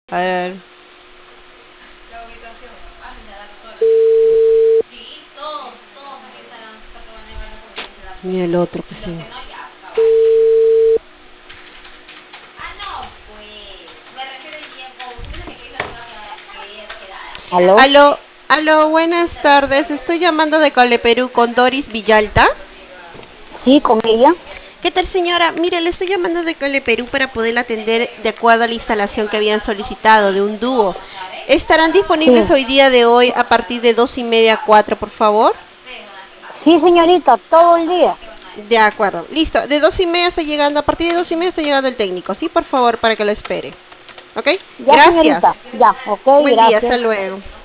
A ver. Y el otro que sí. ¿Aló? Aló, aló, buenas tardes. Estoy llamando de Cole Perú con Doris Villalta. Sí, con ella. ¿Qué tal, señora? Mire, le estoy llamando de Cole Perú para poder atender de acuerdo a la instalación que habían solicitado de un dúo. ¿Estarán disponibles Sí. hoy día de hoy a partir de 2:30 a 4, por favor? Sí, señorita, todo el día. De acuerdo, listo. De 2:30 está llegando, a partir de 2:30 está llegando el técnico. Sí, por favor, para que lo espere. ¿Ok? Ya, señorita. Gracias. Ya, ok, Buen día, hasta gracias. luego.